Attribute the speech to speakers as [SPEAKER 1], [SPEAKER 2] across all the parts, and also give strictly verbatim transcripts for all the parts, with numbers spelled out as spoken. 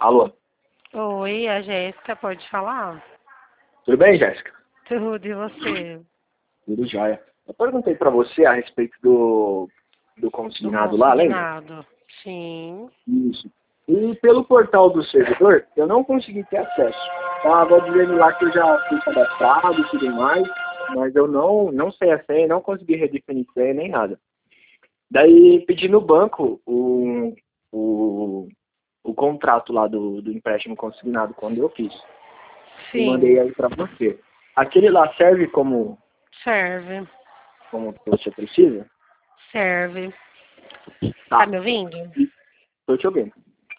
[SPEAKER 1] Alô,
[SPEAKER 2] Oi, a Jéssica, pode falar?
[SPEAKER 1] tudo bem, Jéssica?
[SPEAKER 2] Tudo, e você?
[SPEAKER 1] Tudo jóia. Eu perguntei para você a respeito do, do
[SPEAKER 2] Do
[SPEAKER 1] consignado lá, lembra?
[SPEAKER 2] consignado. Sim.
[SPEAKER 1] Isso. E pelo portal do servidor, eu não consegui ter acesso. Estava dizendo lá que eu já fui cadastrado e tudo mais, mas eu não, não sei a senha, não consegui redefinir senha nem nada. Daí pedi no banco o, o, o contrato lá do, do empréstimo consignado quando eu fiz. E mandei
[SPEAKER 2] Sim,
[SPEAKER 1] aí para você. Aquele lá serve como,
[SPEAKER 2] serve.
[SPEAKER 1] como você precisa?
[SPEAKER 2] Serve. Tá
[SPEAKER 1] Tá,
[SPEAKER 2] me ouvindo?
[SPEAKER 1] tô te ouvindo.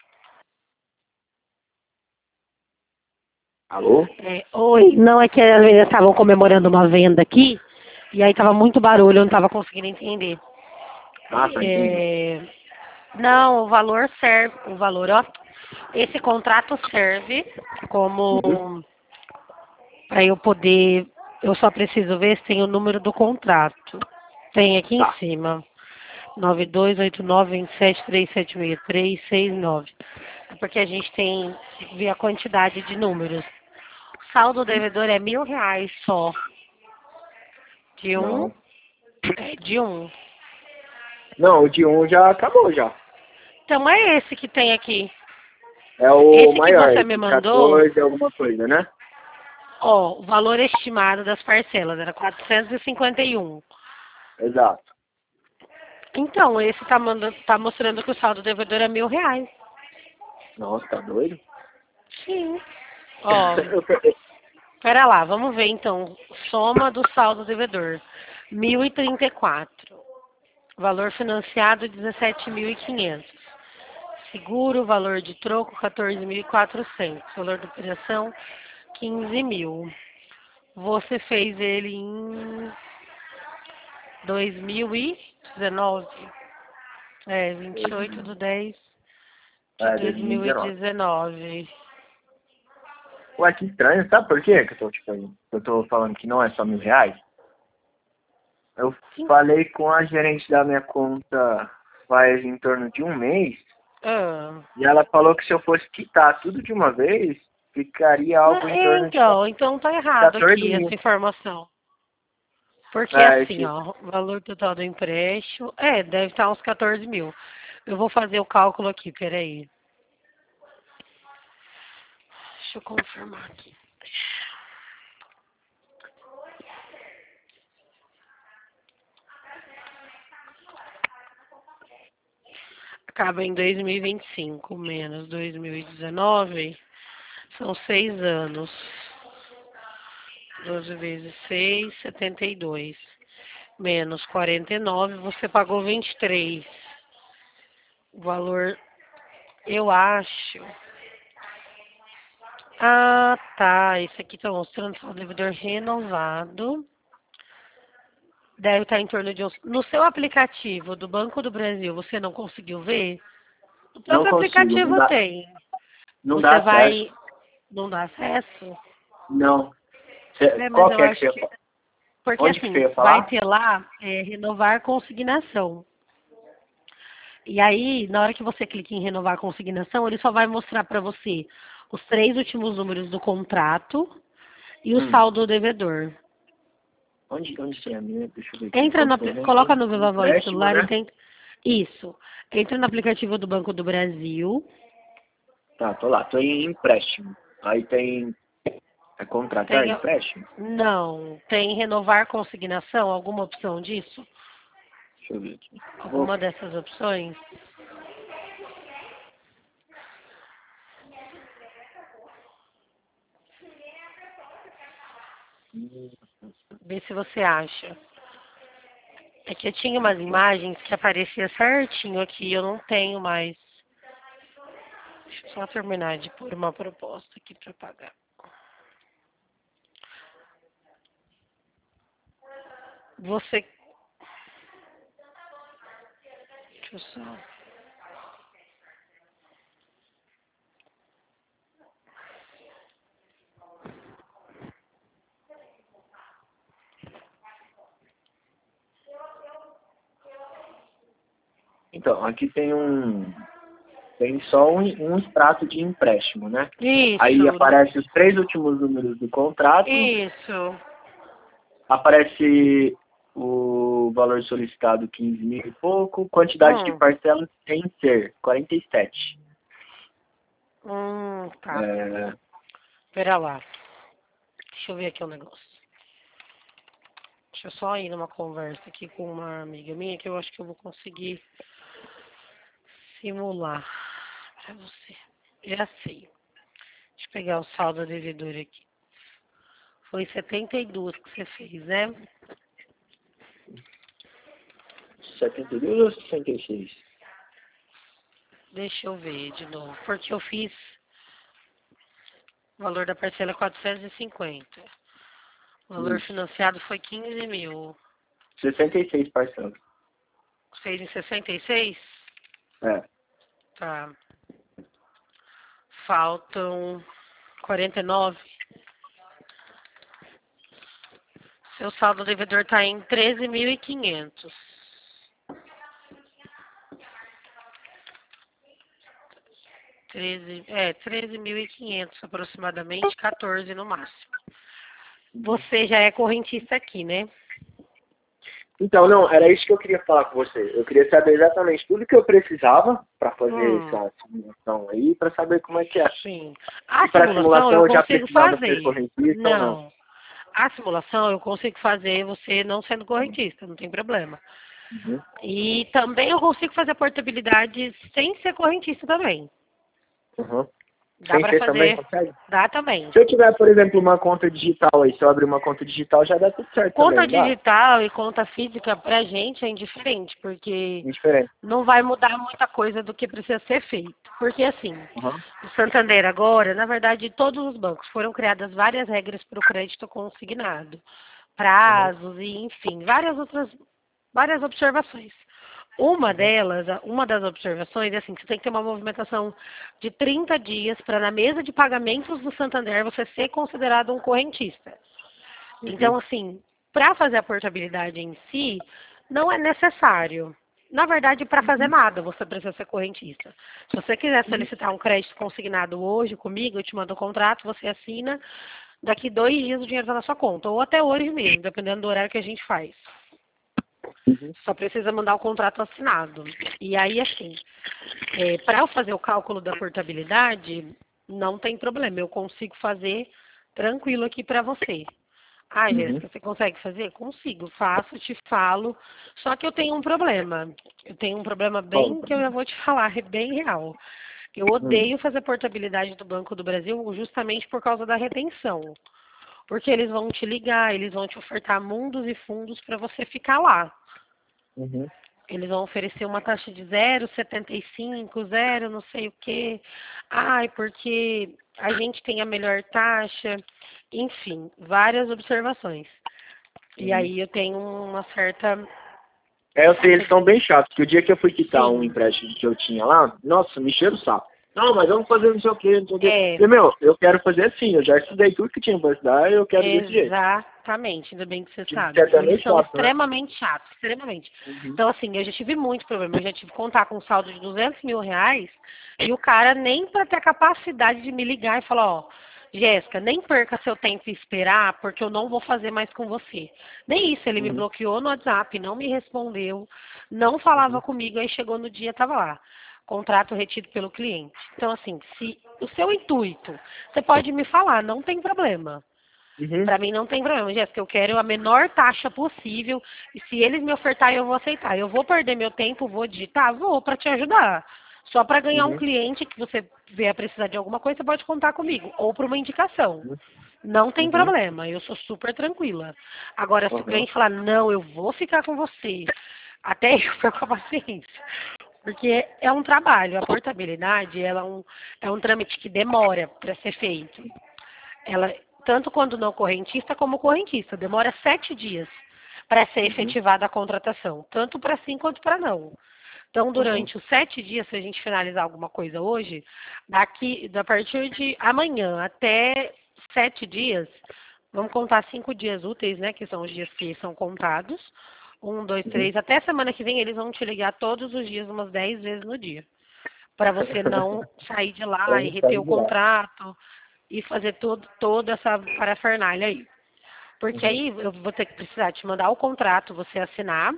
[SPEAKER 1] Alô?
[SPEAKER 2] É, oi, não, é que às vezes estavam comemorando uma venda aqui, e aí tava muito barulho, eu não tava conseguindo entender.
[SPEAKER 1] Ah, tá, entendi.
[SPEAKER 2] É, não, o valor serve, o valor, ó, esse contrato serve como
[SPEAKER 1] Uhum.
[SPEAKER 2] para eu poder, eu só preciso ver se tem o número do contrato. Tem aqui em
[SPEAKER 1] Tá.
[SPEAKER 2] cima. nove dois oito nove dois sete três sete seis três seis nove. É porque a gente tem que ver a quantidade de números. O saldo devedor é mil reais só. De um,
[SPEAKER 1] Não.
[SPEAKER 2] é de um.
[SPEAKER 1] Não, o de um já acabou já.
[SPEAKER 2] Então é esse que tem aqui.
[SPEAKER 1] É o
[SPEAKER 2] Esse que
[SPEAKER 1] maior,
[SPEAKER 2] você me
[SPEAKER 1] esse
[SPEAKER 2] mandou,
[SPEAKER 1] quatorze alguma coisa, né?
[SPEAKER 2] ó, o valor estimado das parcelas era quatrocentos e cinquenta e um.
[SPEAKER 1] Exato.
[SPEAKER 2] Então, esse tá, mandando, tá mostrando que o saldo devedor é mil reais.
[SPEAKER 1] Nossa, tá doido?
[SPEAKER 2] Sim. Ó,
[SPEAKER 1] Eu pe-
[SPEAKER 2] pera lá, vamos ver então. Soma do saldo devedor. Mil e trinta e quatro. Valor financiado dezessete mil e quinhentos. Seguro, valor de troco quatorze mil e quatrocentos. Valor de operação quinze mil. Você fez ele em dois mil e dezenove. É, vinte e oito de dez de
[SPEAKER 1] é,
[SPEAKER 2] dois mil e
[SPEAKER 1] dois mil e dezenove.
[SPEAKER 2] dezenove.
[SPEAKER 1] Ué, que estranho. Sabe por quê que eu tô, tipo, eu tô falando que não é só mil reais? Eu falei com a gerente da minha conta faz em torno de um mês
[SPEAKER 2] Ah.
[SPEAKER 1] e ela falou que se eu fosse quitar tudo de uma vez, ficaria algo em
[SPEAKER 2] É,
[SPEAKER 1] torno de
[SPEAKER 2] então, então tá errado
[SPEAKER 1] quatorze
[SPEAKER 2] aqui essa
[SPEAKER 1] mil.
[SPEAKER 2] informação. Porque
[SPEAKER 1] É,
[SPEAKER 2] assim,
[SPEAKER 1] esse,
[SPEAKER 2] ó, o valor total do empréstimo, é, deve estar uns quatorze mil. Eu vou fazer o cálculo aqui, peraí. Deixa eu confirmar aqui. Acaba em dois mil e vinte e cinco menos dois mil e dezenove, são seis anos. doze vezes seis, setenta e dois. Menos quarenta e nove, você pagou vinte e três. O valor, eu acho. Ah, tá. Esse aqui tá mostrando só o devedor renovado. Deve estar em torno de uns... No seu aplicativo do Banco do Brasil, você não conseguiu ver? O
[SPEAKER 1] não
[SPEAKER 2] próprio
[SPEAKER 1] consigo, não
[SPEAKER 2] aplicativo
[SPEAKER 1] dá,
[SPEAKER 2] tem.
[SPEAKER 1] não dá
[SPEAKER 2] Você
[SPEAKER 1] acesso.
[SPEAKER 2] vai... Não dá acesso?
[SPEAKER 1] Não. Cê-
[SPEAKER 2] É, mas
[SPEAKER 1] qual
[SPEAKER 2] eu
[SPEAKER 1] que é que
[SPEAKER 2] acho
[SPEAKER 1] você ia
[SPEAKER 2] que...
[SPEAKER 1] falar?
[SPEAKER 2] Porque
[SPEAKER 1] Onde que você
[SPEAKER 2] assim,
[SPEAKER 1] ia
[SPEAKER 2] vai
[SPEAKER 1] falar?
[SPEAKER 2] ter lá é, renovar consignação. E aí, na hora que você clica em renovar consignação, ele só vai mostrar para você os três últimos números do contrato e o
[SPEAKER 1] Hum.
[SPEAKER 2] saldo devedor.
[SPEAKER 1] Onde, onde tem a minha? Deixa eu ver aqui.
[SPEAKER 2] Entra no, apli- coloca no Viva Voz
[SPEAKER 1] Empréstimo,
[SPEAKER 2] celular e
[SPEAKER 1] né?
[SPEAKER 2] tenta. Isso. Entra no aplicativo do Banco do Brasil.
[SPEAKER 1] Tá, tô lá. Tô em empréstimo. Aí tem... É contratar
[SPEAKER 2] Tem.
[SPEAKER 1] empréstimo?
[SPEAKER 2] Não. Tem renovar consignação? Alguma opção disso?
[SPEAKER 1] Deixa eu ver aqui. Vou...
[SPEAKER 2] Alguma dessas opções? Vê se você acha. É que eu tinha umas imagens que aparecia certinho aqui, eu não tenho mais. Deixa eu só terminar de pôr uma proposta aqui para pagar. Você. Deixa eu só.
[SPEAKER 1] Então, aqui tem um... Tem só um, um extrato de empréstimo, né?
[SPEAKER 2] Isso.
[SPEAKER 1] Aí aparece os três últimos números do contrato.
[SPEAKER 2] Isso.
[SPEAKER 1] Aparece o valor solicitado quinze mil e pouco. Quantidade
[SPEAKER 2] Hum.
[SPEAKER 1] de parcelas sem ser quarenta e sete.
[SPEAKER 2] Hum, tá.
[SPEAKER 1] É,
[SPEAKER 2] Pera lá. Deixa eu ver aqui um negócio. Deixa eu só ir numa conversa aqui com uma amiga minha que eu acho que eu vou conseguir simular pra você. Já sei. Deixa eu pegar o saldo devedor aqui. Foi setenta e dois que você fez, né?
[SPEAKER 1] setenta e dois ou sessenta e seis?
[SPEAKER 2] Deixa eu ver de novo. Porque eu fiz o valor da parcela é quatrocentos e cinquenta. O valor
[SPEAKER 1] Isso.
[SPEAKER 2] financiado foi quinze mil.
[SPEAKER 1] sessenta e seis parcelas.
[SPEAKER 2] Fez em sessenta e seis?
[SPEAKER 1] É.
[SPEAKER 2] Tá. Faltam quarenta e nove. Seu saldo devedor está em treze mil e quinhentos. treze, é, treze mil e quinhentos aproximadamente, quatorze no máximo. Você já é correntista aqui, né?
[SPEAKER 1] Então, não, era isso que eu queria falar com você. Eu queria saber exatamente tudo que eu precisava para fazer
[SPEAKER 2] Hum.
[SPEAKER 1] essa simulação aí, para saber como é que é.
[SPEAKER 2] Sim. A
[SPEAKER 1] E para
[SPEAKER 2] simulação
[SPEAKER 1] simulação
[SPEAKER 2] eu
[SPEAKER 1] eu já
[SPEAKER 2] consigo
[SPEAKER 1] precisava ser
[SPEAKER 2] fazer.
[SPEAKER 1] correntista ou não?
[SPEAKER 2] Não. A simulação eu consigo fazer você não sendo correntista, não tem problema.
[SPEAKER 1] Uhum.
[SPEAKER 2] E também eu consigo fazer a portabilidade sem ser correntista também.
[SPEAKER 1] Uhum.
[SPEAKER 2] Dá
[SPEAKER 1] Sem
[SPEAKER 2] para
[SPEAKER 1] ser também
[SPEAKER 2] fazer.
[SPEAKER 1] consegue?
[SPEAKER 2] Dá também.
[SPEAKER 1] Se eu tiver, por exemplo, uma conta digital aí, se eu abrir uma conta digital, já dá tudo certo
[SPEAKER 2] Conta
[SPEAKER 1] também, não dá?
[SPEAKER 2] digital e conta física pra gente é indiferente, porque
[SPEAKER 1] Indiferente.
[SPEAKER 2] não vai mudar muita coisa do que precisa ser feito. Porque assim,
[SPEAKER 1] Uhum.
[SPEAKER 2] o Santander agora, na verdade, todos os bancos foram criadas várias regras para o crédito consignado, prazos e enfim, várias outras, várias observações. Uma delas, uma das observações é assim, que você tem que ter uma movimentação de trinta dias para na mesa de pagamentos do Santander você ser considerado um correntista. Então, assim, para fazer a portabilidade em si, não é necessário. Na verdade, para fazer nada, você precisa ser correntista. Se você quiser solicitar um crédito consignado hoje comigo, eu te mando o contrato, você assina, daqui dois dias o dinheiro está na sua conta, ou até hoje mesmo, dependendo do horário que a gente faz.
[SPEAKER 1] Uhum.
[SPEAKER 2] Só precisa mandar o contrato assinado. E aí, assim, é, para eu fazer o cálculo da portabilidade, não tem problema, eu consigo fazer tranquilo aqui para você. Ah,
[SPEAKER 1] Uhum.
[SPEAKER 2] Jéssica, você consegue fazer? Consigo, faço, te falo. Só que eu tenho um problema. Eu tenho um problema bem que eu já vou te falar, é bem real. Eu odeio fazer portabilidade do Banco do Brasil justamente por causa da retenção. Porque eles vão te ligar, eles vão te ofertar mundos e fundos para você ficar lá.
[SPEAKER 1] Uhum.
[SPEAKER 2] Eles vão oferecer uma taxa de zero vírgula setenta e cinco, zero não sei o quê. Ai, porque a gente tem a melhor taxa. Enfim, várias observações. E
[SPEAKER 1] Uhum.
[SPEAKER 2] aí eu tenho uma certa...
[SPEAKER 1] É, eu sei, eles são bem chatos, porque o dia que eu fui quitar um
[SPEAKER 2] Sim,
[SPEAKER 1] empréstimo que eu tinha lá, nossa, me encheram o saco. Não, mas vamos fazer não sei o quê, não sei o quê.
[SPEAKER 2] é,
[SPEAKER 1] E, meu, eu quero fazer assim, eu já estudei tudo que tinha pra estudar e eu quero desse jeito.
[SPEAKER 2] exatamente, ainda bem que você
[SPEAKER 1] Tipo, que é
[SPEAKER 2] sabe.
[SPEAKER 1] até
[SPEAKER 2] Eles
[SPEAKER 1] meio
[SPEAKER 2] são
[SPEAKER 1] chato, né?
[SPEAKER 2] extremamente chatos, extremamente.
[SPEAKER 1] Uhum.
[SPEAKER 2] Então, assim, eu já tive muito problema. Eu já tive que contar com um saldo de duzentos mil reais e o cara nem para ter a capacidade de me ligar e falar, ó, Jéssica, nem perca seu tempo em esperar, porque eu não vou fazer mais com você. Nem isso, ele me
[SPEAKER 1] Uhum.
[SPEAKER 2] bloqueou no WhatsApp, não me respondeu, não falava
[SPEAKER 1] Uhum.
[SPEAKER 2] comigo, aí chegou no dia, tava lá. Contrato retido pelo cliente. Então, assim, se o seu intuito, você pode me falar, não tem problema.
[SPEAKER 1] Uhum.
[SPEAKER 2] Para mim não tem problema, Jéssica. Eu quero a menor taxa possível. E se eles me ofertarem, eu vou aceitar. Eu vou perder meu tempo, vou digitar? Vou, para te ajudar. Só para ganhar um
[SPEAKER 1] Uhum.
[SPEAKER 2] cliente que você vier precisar de alguma coisa, você pode contar comigo. Ou para uma indicação.
[SPEAKER 1] Uhum.
[SPEAKER 2] Não tem
[SPEAKER 1] Uhum.
[SPEAKER 2] problema, eu sou super tranquila. Agora, se o
[SPEAKER 1] Uhum.
[SPEAKER 2] cliente falar, não, eu vou ficar com você, até eu perco a paciência. Porque é um trabalho, a portabilidade ela é, um, é um trâmite que demora para ser feito. Ela, tanto quando não correntista como correntista, demora sete dias para ser
[SPEAKER 1] Uhum.
[SPEAKER 2] efetivada a contratação, tanto para sim quanto para não. Então,
[SPEAKER 1] Uhum.
[SPEAKER 2] durante os sete dias, se a gente finalizar alguma coisa hoje, daqui, a partir de amanhã até sete dias, vamos contar cinco dias úteis, né? Que são os dias que são contados. Um, dois,
[SPEAKER 1] Uhum.
[SPEAKER 2] três, até semana que vem eles vão te ligar todos os dias, umas dez vezes no dia. para você não sair de lá
[SPEAKER 1] Pra
[SPEAKER 2] e
[SPEAKER 1] não
[SPEAKER 2] reter
[SPEAKER 1] sair
[SPEAKER 2] o
[SPEAKER 1] de lá.
[SPEAKER 2] contrato e fazer todo, toda essa parafernália aí. Porque
[SPEAKER 1] Uhum.
[SPEAKER 2] aí eu vou ter que precisar te mandar o contrato, você assinar,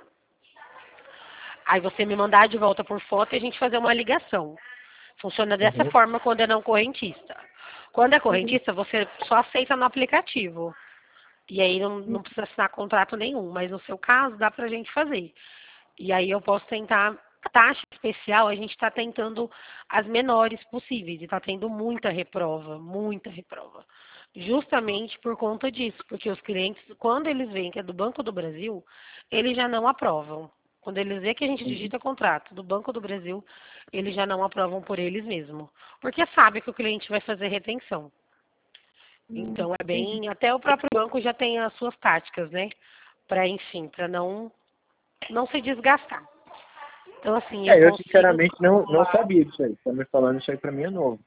[SPEAKER 2] aí você me mandar de volta por foto e a gente fazer uma ligação. Funciona dessa
[SPEAKER 1] Uhum.
[SPEAKER 2] forma quando é não correntista. Quando é
[SPEAKER 1] Uhum.
[SPEAKER 2] correntista, você só aceita no aplicativo. E aí não, não precisa assinar contrato nenhum. Mas no seu caso, dá pra gente fazer. E aí eu posso tentar. Taxa especial, a gente está tentando as menores possíveis. E está tendo muita reprova, muita reprova. Justamente por conta disso. Porque os clientes, quando eles veem que é do Banco do Brasil, eles já não aprovam. Quando eles veem que a gente
[SPEAKER 1] Uhum.
[SPEAKER 2] digita contrato do Banco do Brasil, eles já não aprovam por eles mesmos. Porque sabe que o cliente vai fazer retenção.
[SPEAKER 1] Hum,
[SPEAKER 2] Então é
[SPEAKER 1] entendi.
[SPEAKER 2] bem. Até o próprio banco já tem as suas táticas, né? Para, enfim, para não, não se desgastar. Então, assim, eu
[SPEAKER 1] É, eu
[SPEAKER 2] consigo
[SPEAKER 1] sinceramente não, não
[SPEAKER 2] calcular.
[SPEAKER 1] sabia disso aí. Tá me falando isso aí pra mim é novo.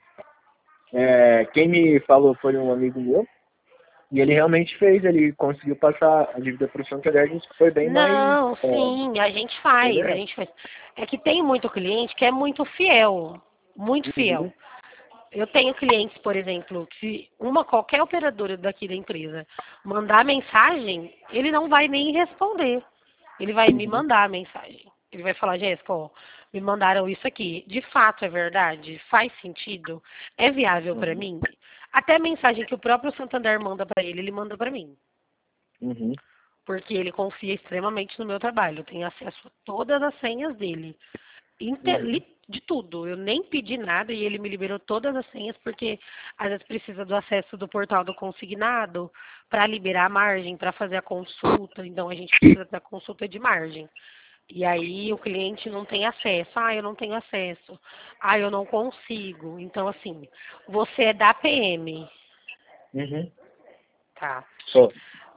[SPEAKER 1] É, quem me falou foi um amigo meu, e ele realmente fez, ele conseguiu passar a dívida pro Santander, e disse que foi bem mais.
[SPEAKER 2] Não,
[SPEAKER 1] É,
[SPEAKER 2] sim, a gente
[SPEAKER 1] foi
[SPEAKER 2] faz, a
[SPEAKER 1] verdade.
[SPEAKER 2] gente faz. É que tem muito cliente que é muito fiel, muito
[SPEAKER 1] Uhum.
[SPEAKER 2] fiel. Eu tenho clientes, por exemplo, que uma qualquer operadora daqui da empresa mandar mensagem, ele não vai nem responder. Ele vai me
[SPEAKER 1] Uhum.
[SPEAKER 2] mandar a mensagem. Ele vai falar, Jéssica, ó, me mandaram isso aqui. De fato é verdade? Faz sentido? É viável para
[SPEAKER 1] Uhum.
[SPEAKER 2] mim? Até a mensagem que o próprio Santander manda para ele, ele manda para mim.
[SPEAKER 1] Uhum.
[SPEAKER 2] Porque ele confia extremamente no meu trabalho. Eu tenho acesso a todas as senhas dele. Inte-
[SPEAKER 1] Uhum.
[SPEAKER 2] li- de tudo. Eu nem pedi nada e ele me liberou todas as senhas, porque às vezes precisa do acesso do portal do consignado para liberar a margem, para fazer a consulta. Então a gente precisa da consulta de margem. E aí o cliente não tem acesso. Ah, eu não tenho acesso. Ah, eu não consigo. Então, assim, você é da P M.
[SPEAKER 1] Uhum.
[SPEAKER 2] Tá.
[SPEAKER 1] Só. O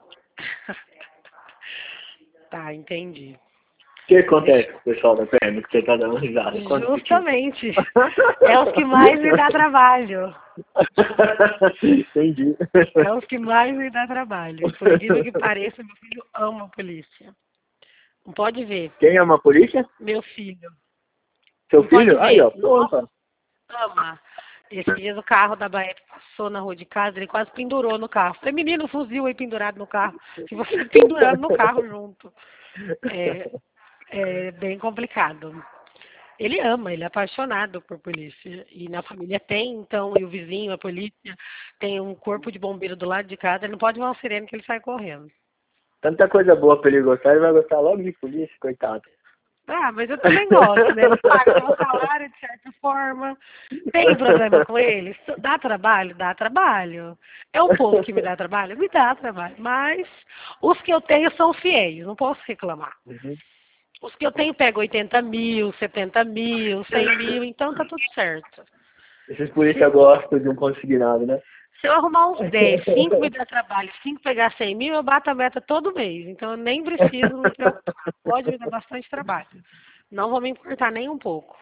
[SPEAKER 2] Tá, entendi.
[SPEAKER 1] que
[SPEAKER 2] Deixa
[SPEAKER 1] acontece com o pessoal da P M que você tá dando risada? Conta um pouquinho.
[SPEAKER 2] Justamente. É os que mais me dá trabalho.
[SPEAKER 1] Entendi.
[SPEAKER 2] É os que mais me dá trabalho. E por incrível que pareça, meu filho ama a polícia. Não pode ver.
[SPEAKER 1] Quem é uma polícia?
[SPEAKER 2] Meu filho.
[SPEAKER 1] Seu
[SPEAKER 2] Não pode
[SPEAKER 1] filho? Aí,
[SPEAKER 2] ver.
[SPEAKER 1] ó.
[SPEAKER 2] Nossa,
[SPEAKER 1] Pronto.
[SPEAKER 2] ama. Esse dia o carro da Baete passou na rua de casa, ele quase pendurou no carro. Falei, menino, fuzil aí pendurado no carro. E você pendurado no carro junto. É, é bem complicado. Ele ama, ele é apaixonado por polícia. E na família tem, então, e o vizinho, a polícia, tem um corpo de bombeiro do lado de casa, ele não pode ver uma sirene que ele sai correndo.
[SPEAKER 1] Tanta coisa boa pra ele gostar, ele vai gostar logo de polícia, coitado.
[SPEAKER 2] Ah, mas eu também gosto, né? Ele paga meu salário de certa forma. Tem problema com ele? Dá trabalho? Dá trabalho. É um povo que me dá trabalho? Me dá trabalho. Mas os que eu tenho são fiéis, não posso reclamar.
[SPEAKER 1] Uhum.
[SPEAKER 2] Os que eu tenho pegam oitenta mil, setenta mil, cem mil, então tá tudo certo.
[SPEAKER 1] Esses
[SPEAKER 2] Se,
[SPEAKER 1] polícia gostam de um consignado, né?
[SPEAKER 2] se eu arrumar uns dez, cinco me dá trabalho, cinco pegar cem mil, eu bato a meta todo mês. Então eu nem preciso me preocupar. Pode me dar bastante trabalho. Não vou me importar nem um pouco.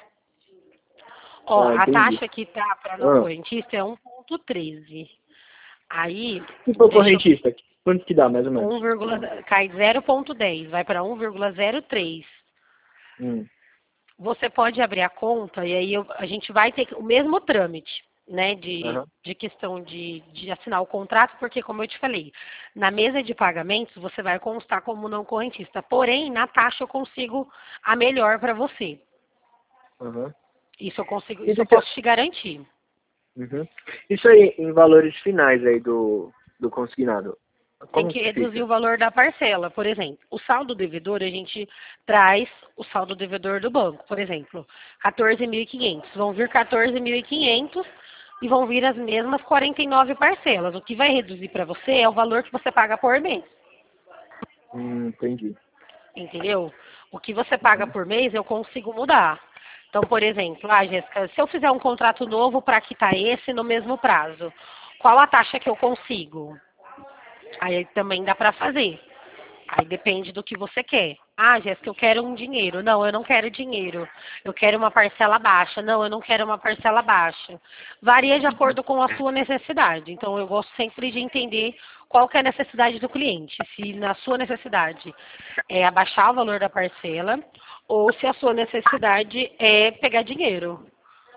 [SPEAKER 2] Ó,
[SPEAKER 1] Ah,
[SPEAKER 2] a
[SPEAKER 1] entendi.
[SPEAKER 2] taxa que tá para não
[SPEAKER 1] Ah,
[SPEAKER 2] correntista é um ponto treze. Aí,
[SPEAKER 1] se for
[SPEAKER 2] deixa eu.
[SPEAKER 1] correntista, quanto que dá, mais ou menos?
[SPEAKER 2] um, cai zero ponto dez, vai para um vírgula zero três.
[SPEAKER 1] Hum.
[SPEAKER 2] Você pode abrir a conta e aí eu- a gente vai ter que- o mesmo trâmite, né, de,
[SPEAKER 1] Aham.
[SPEAKER 2] de questão de, de assinar o contrato, porque, como eu te falei, na mesa de pagamentos você vai constar como não correntista. Porém, na taxa eu consigo a melhor para você.
[SPEAKER 1] Aham.
[SPEAKER 2] Isso eu consigo,
[SPEAKER 1] E
[SPEAKER 2] isso eu
[SPEAKER 1] deixa...
[SPEAKER 2] posso te garantir.
[SPEAKER 1] Uhum. Isso aí, em valores finais aí do, do consignado.
[SPEAKER 2] Tem
[SPEAKER 1] Como
[SPEAKER 2] que
[SPEAKER 1] que
[SPEAKER 2] reduzir
[SPEAKER 1] fica?
[SPEAKER 2] o valor da parcela. Por exemplo, o saldo devedor, a gente traz o saldo devedor do banco. Por exemplo, quatorze mil e quinhentos. Vão vir quatorze mil e quinhentos e vão vir as mesmas quarenta e nove parcelas. O que vai reduzir para você é o valor que você paga por mês.
[SPEAKER 1] Hum, entendi.
[SPEAKER 2] Entendeu? O que você paga
[SPEAKER 1] Uhum.
[SPEAKER 2] por mês eu consigo mudar. Então, por exemplo, ah, Jéssica, se eu fizer um contrato novo para quitar esse no mesmo prazo, qual a taxa que eu consigo? Aí também dá para fazer. Aí depende do que você quer. Ah, Jéssica, eu quero um dinheiro. Não, eu não quero dinheiro. Eu quero uma parcela baixa. Não, eu não quero uma parcela baixa. Varia de acordo com a sua necessidade. Então, eu gosto sempre de entender qual que é a necessidade do cliente. Se na sua necessidade é abaixar o valor da parcela ou se a sua necessidade é pegar dinheiro.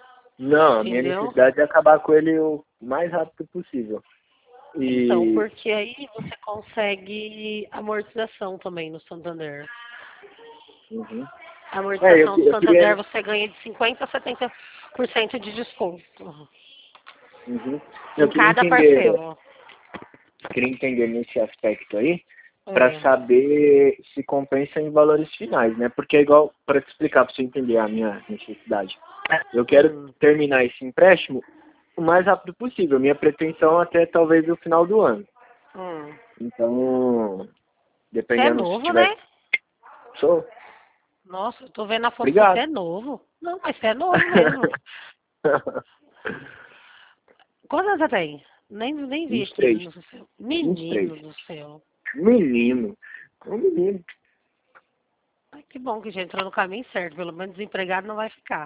[SPEAKER 1] Não, a minha
[SPEAKER 2] entendeu?
[SPEAKER 1] necessidade é acabar com ele o mais rápido possível. E...
[SPEAKER 2] Então, porque aí você consegue amortização também no Santander.
[SPEAKER 1] Uhum.
[SPEAKER 2] A
[SPEAKER 1] É, eu,
[SPEAKER 2] amortização do
[SPEAKER 1] eu
[SPEAKER 2] Santander
[SPEAKER 1] queria...
[SPEAKER 2] você ganha de cinquenta a setenta por cento de desconto
[SPEAKER 1] Uhum.
[SPEAKER 2] em
[SPEAKER 1] Eu queria
[SPEAKER 2] cada
[SPEAKER 1] entender,
[SPEAKER 2] parcela.
[SPEAKER 1] queria entender nesse aspecto aí, para
[SPEAKER 2] É.
[SPEAKER 1] saber se compensa em valores finais, né? Porque é igual, para te explicar, para você entender a minha necessidade. Eu quero
[SPEAKER 2] Hum.
[SPEAKER 1] terminar esse empréstimo o mais rápido possível. Minha pretensão até talvez o final do ano.
[SPEAKER 2] Hum.
[SPEAKER 1] Então,
[SPEAKER 2] Você é
[SPEAKER 1] dependendo se
[SPEAKER 2] novo,
[SPEAKER 1] tiver...
[SPEAKER 2] né?
[SPEAKER 1] Sou.
[SPEAKER 2] Nossa, eu tô vendo a foto que você
[SPEAKER 1] Obrigado.
[SPEAKER 2] é novo. Não, mas você é novo mesmo. Quantos anos você tem? Nem, nem vi
[SPEAKER 1] vinte e
[SPEAKER 2] aqui
[SPEAKER 1] três.
[SPEAKER 2] no seu.
[SPEAKER 1] vinte e três.
[SPEAKER 2] Menino do céu.
[SPEAKER 1] Menino. Um menino.
[SPEAKER 2] Ai, que bom que já entrou no caminho certo. Pelo menos desempregado não vai ficar.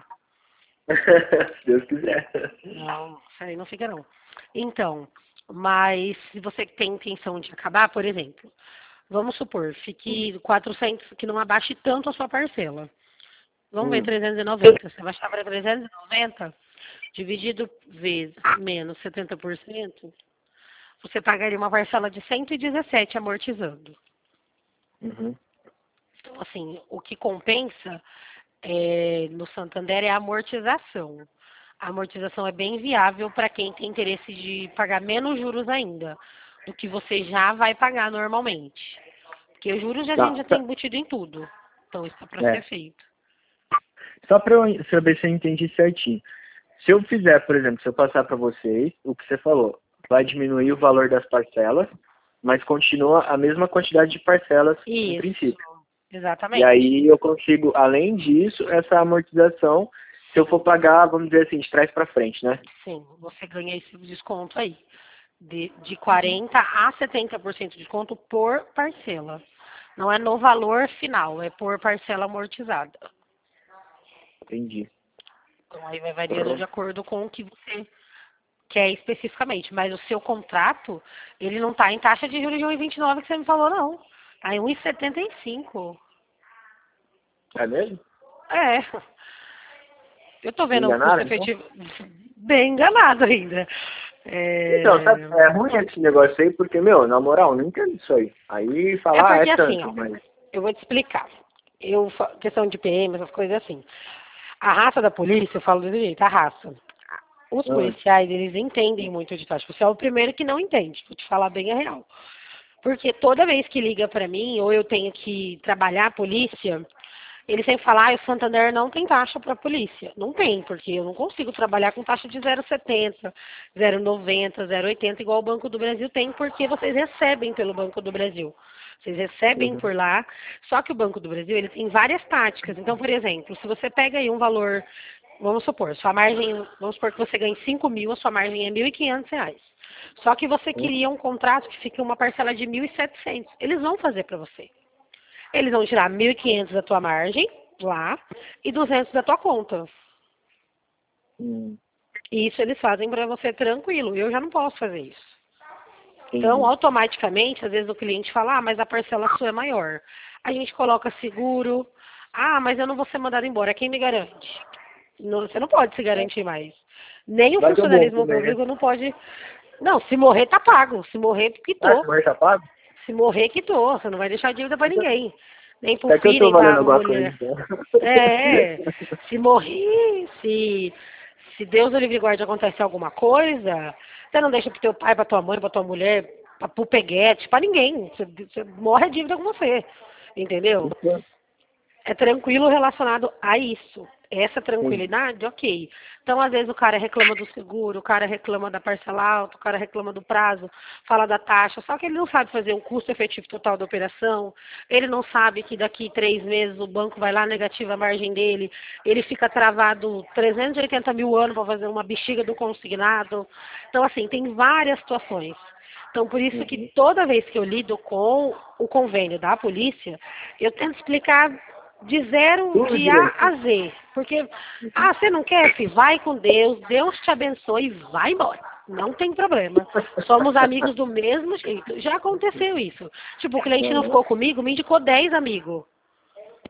[SPEAKER 1] Se Deus quiser.
[SPEAKER 2] Não, isso aí não fica não. Então, mas se você tem intenção de acabar, por exemplo, vamos supor, fique quatrocentos, que não abaixe tanto a sua parcela. Vamos ver
[SPEAKER 1] Hum.
[SPEAKER 2] trezentos e noventa. Você baixar para trezentos e noventa, dividido vezes menos setenta por cento, você pagaria uma parcela de cento e dezessete amortizando.
[SPEAKER 1] Uhum.
[SPEAKER 2] Então, assim, o que compensa é, no Santander é a amortização. A amortização é bem viável para quem tem interesse de pagar menos juros ainda do que você já vai pagar normalmente. Porque os juros a gente
[SPEAKER 1] Tá.
[SPEAKER 2] já tem
[SPEAKER 1] tá.
[SPEAKER 2] embutido em tudo. Então isso é para ser
[SPEAKER 1] É.
[SPEAKER 2] feito.
[SPEAKER 1] Só para eu saber se eu entendi certinho. Se eu fizer, por exemplo, se eu passar para vocês, o que você falou, vai diminuir o valor das parcelas, mas continua a mesma quantidade de parcelas no
[SPEAKER 2] Isso,
[SPEAKER 1] princípio. E
[SPEAKER 2] exatamente.
[SPEAKER 1] aí eu consigo, além disso, essa amortização, se eu for pagar, vamos dizer assim, de trás para frente, né?
[SPEAKER 2] Sim, você ganha esse desconto aí. De, de quarenta por cento a setenta por cento de desconto por parcela. Não é no valor final, é por parcela amortizada.
[SPEAKER 1] Entendi.
[SPEAKER 2] Então aí vai variando de acordo com o que você quer especificamente. Mas o seu contrato, ele não está em taxa de juros de um vírgula vinte e nove que você me falou, não. Está em um vírgula setenta e cinco.
[SPEAKER 1] É mesmo?
[SPEAKER 2] É. Eu tô
[SPEAKER 1] Me
[SPEAKER 2] vendo o custo
[SPEAKER 1] enganaram, então?
[SPEAKER 2] efetivo bem enganado ainda.
[SPEAKER 1] Então, sabe,
[SPEAKER 2] É,
[SPEAKER 1] é ruim esse negócio aí, porque, meu, na moral, não entendo isso aí. Aí
[SPEAKER 2] é
[SPEAKER 1] falar, ah, é
[SPEAKER 2] porque assim,
[SPEAKER 1] tanto,
[SPEAKER 2] ó,
[SPEAKER 1] mas...
[SPEAKER 2] eu vou te explicar. Eu, fa- questão de P M, essas coisas assim. A raça da polícia, eu falo desse jeito, a raça. Os
[SPEAKER 1] Ah,
[SPEAKER 2] policiais, eles entendem muito de taxa. Você é o primeiro que não entende, vou te falar bem a real. Porque toda vez que liga pra mim, ou eu tenho que trabalhar a polícia, eles sempre falam, ah, o Santander não tem taxa para polícia. Não tem, porque eu não consigo trabalhar com taxa de zero vírgula setenta, zero vírgula noventa, zero vírgula oitenta, igual o Banco do Brasil tem, porque vocês recebem pelo Banco do Brasil. Vocês recebem
[SPEAKER 1] uhum.
[SPEAKER 2] por lá, só que o Banco do Brasil, ele tem várias táticas. Então, por exemplo, se você pega aí um valor, vamos supor, sua margem, vamos supor que você ganhe cinco mil, a sua margem é mil e quinhentos reais. Só que você queria um contrato que fique uma parcela de mil e setecentos. Eles vão fazer para você. Eles vão tirar mil e quinhentos da tua margem, lá, e duzentos da tua conta.
[SPEAKER 1] Hum,
[SPEAKER 2] E isso eles fazem para você tranquilo. Eu já não posso fazer isso. Então,
[SPEAKER 1] entendi.
[SPEAKER 2] automaticamente, às vezes o cliente fala, ah, mas a parcela sua é maior. A gente coloca seguro. Ah, mas eu não vou ser mandado embora. Quem me garante? Não, você não pode se
[SPEAKER 1] É.
[SPEAKER 2] garantir mais. Nem o
[SPEAKER 1] Vai que eu morro
[SPEAKER 2] funcionalismo
[SPEAKER 1] também, né?
[SPEAKER 2] público não pode. Não, se morrer, tá pago. Se morrer,
[SPEAKER 1] Ah, se
[SPEAKER 2] quitou.
[SPEAKER 1] morrer tá pago?
[SPEAKER 2] Se morrer, quitou. Você não vai deixar dívida para ninguém. Nem pro
[SPEAKER 1] Até que eu
[SPEAKER 2] filho,
[SPEAKER 1] tô
[SPEAKER 2] nem
[SPEAKER 1] valendo
[SPEAKER 2] pra
[SPEAKER 1] alguma coisa,
[SPEAKER 2] mulher.
[SPEAKER 1] então.
[SPEAKER 2] É, se morrer, se, se Deus o livre e guarde acontecer alguma coisa, você não deixa pro teu pai, pra tua mãe, pra tua mulher, pra, pro peguete, pra ninguém. Você, você morre a dívida com você. Entendeu? É tranquilo relacionado a isso. Essa
[SPEAKER 1] Entendi.
[SPEAKER 2] tranquilidade, ok. Então, às vezes, o cara reclama do seguro, o cara reclama da parcela alta, o cara reclama do prazo, fala da taxa, só que ele não sabe fazer um custo efetivo total da operação, ele não sabe que daqui três meses o banco vai lá, negativa a margem dele, ele fica travado trezentos e oitenta mil anos para fazer uma bexiga do consignado. Então, assim, tem várias situações. Então, por isso que
[SPEAKER 1] Uhum.
[SPEAKER 2] toda vez que eu lido com o convênio da polícia, eu tento explicar de zero,
[SPEAKER 1] Tudo
[SPEAKER 2] de A a
[SPEAKER 1] direitinho.
[SPEAKER 2] Z. Porque, ah, você não quer, filho? Vai com Deus, Deus te abençoe e vai embora. Não tem problema. Somos amigos do mesmo jeito. Já aconteceu isso. Tipo, o cliente não
[SPEAKER 1] Uhum.
[SPEAKER 2] ficou comigo, me indicou dez amigos.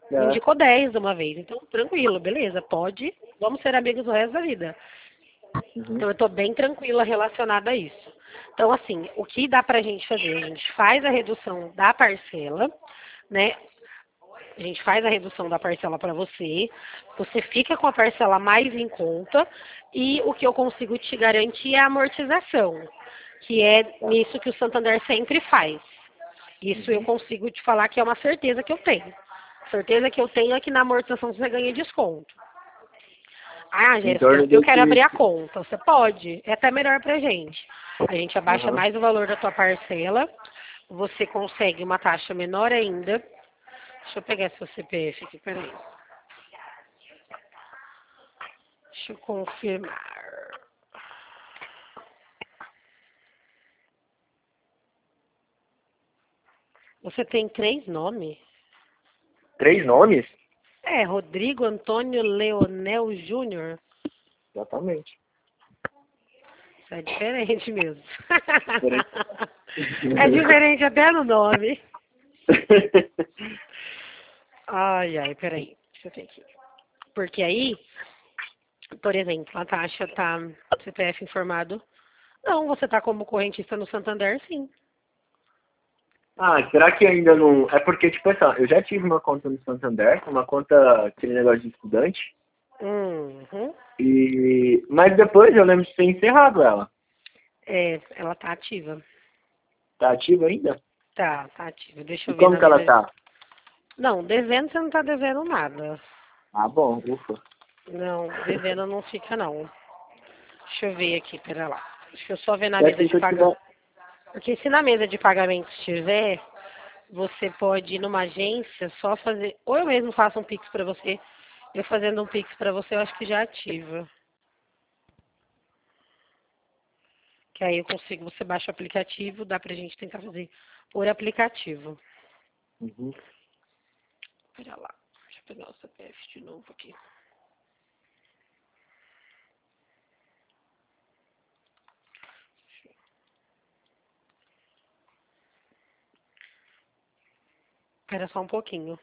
[SPEAKER 2] Me
[SPEAKER 1] É.
[SPEAKER 2] indicou dez de uma vez. Então, tranquilo, beleza, pode. Vamos ser amigos o resto da vida.
[SPEAKER 1] Uhum.
[SPEAKER 2] Então, eu estou bem tranquila relacionada a isso. Então, assim, o que dá pra gente fazer? A gente faz a redução da parcela, né? A gente faz a redução da parcela para você, você fica com a parcela mais em conta e o que eu consigo te garantir é a amortização, que é nisso que o Santander sempre faz. Isso eu consigo te falar que é uma certeza que eu tenho. Certeza que eu tenho é que na amortização você ganha desconto. Ah,
[SPEAKER 1] Em
[SPEAKER 2] Jéssica,
[SPEAKER 1] torno
[SPEAKER 2] eu quero abrir
[SPEAKER 1] desse.
[SPEAKER 2] a conta. Você pode, é até melhor pra gente. A gente abaixa
[SPEAKER 1] Uhum.
[SPEAKER 2] mais o valor da tua parcela, você consegue uma taxa menor ainda. Deixa eu pegar seu C P F aqui, peraí. Deixa eu confirmar. Você tem três nomes?
[SPEAKER 1] Três nomes?
[SPEAKER 2] É, Rodrigo Antônio Leonel Júnior.
[SPEAKER 1] Exatamente.
[SPEAKER 2] Isso é diferente mesmo.
[SPEAKER 1] Diferente.
[SPEAKER 2] É diferente até no nome. Ai, ai, peraí. Deixa eu ver aqui. Porque aí, por exemplo, a taxa tá C P F informado. Não, você tá como correntista no Santander, sim.
[SPEAKER 1] Ah, será que ainda não. É porque, tipo assim, ó, eu já tive uma conta no Santander, uma conta, aquele negócio de estudante,
[SPEAKER 2] Uhum.
[SPEAKER 1] e. Mas depois eu lembro de ter encerrado ela.
[SPEAKER 2] É, ela tá ativa.
[SPEAKER 1] Tá ativa ainda?
[SPEAKER 2] Tá, tá ativa. Deixa
[SPEAKER 1] E
[SPEAKER 2] eu ver
[SPEAKER 1] como
[SPEAKER 2] na
[SPEAKER 1] que ela
[SPEAKER 2] mesa.
[SPEAKER 1] tá?
[SPEAKER 2] Não, devendo você não tá devendo nada.
[SPEAKER 1] Ah, bom, ufa.
[SPEAKER 2] Não, devendo não fica não. Deixa eu ver aqui, pera lá. Deixa eu só ver na
[SPEAKER 1] E
[SPEAKER 2] mesa
[SPEAKER 1] assim
[SPEAKER 2] de
[SPEAKER 1] que eu
[SPEAKER 2] pagamento.
[SPEAKER 1] tiver.
[SPEAKER 2] Porque se na mesa de pagamento estiver, você pode ir numa agência só fazer. Ou eu mesmo faço um Pix pra você. Eu fazendo um Pix pra você, eu acho que já ativa. Que aí eu consigo, você baixa o aplicativo, dá pra gente tentar fazer por aplicativo.
[SPEAKER 1] Uhum.
[SPEAKER 2] Pera lá. Deixa eu pegar o C P F de novo aqui. Espera só um pouquinho.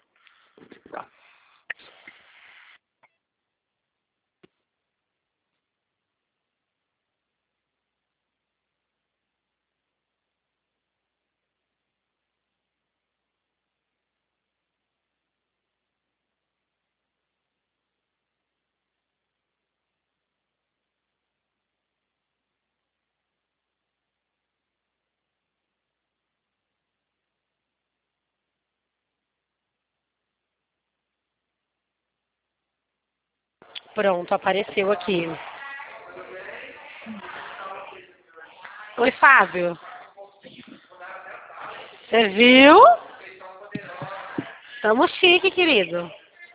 [SPEAKER 2] Pronto, apareceu aqui. Oi, Fábio. Você viu? Tamo chique, querido.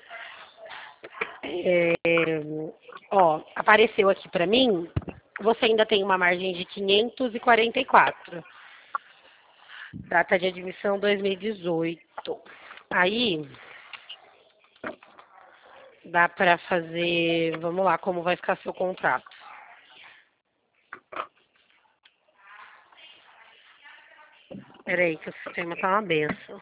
[SPEAKER 2] É, ó, apareceu aqui pra mim. Você ainda tem uma margem de quinhentos e quarenta e quatro. Data de admissão dois mil e dezoito. Aí, dá pra fazer. Vamos lá, como vai ficar seu contrato. Peraí, que o sistema tá uma benção.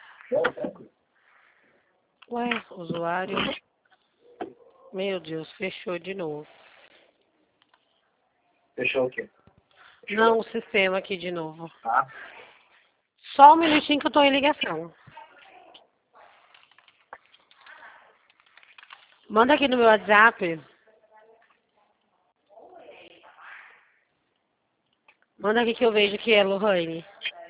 [SPEAKER 2] Ué, usuário. Meu Deus, fechou de novo.
[SPEAKER 1] Fechou o quê?
[SPEAKER 2] Não, o sistema aqui de novo.
[SPEAKER 1] Tá.
[SPEAKER 2] Só um minutinho que eu tô em ligação. Manda aqui no meu WhatsApp. Manda aqui que eu vejo que é, Lohane.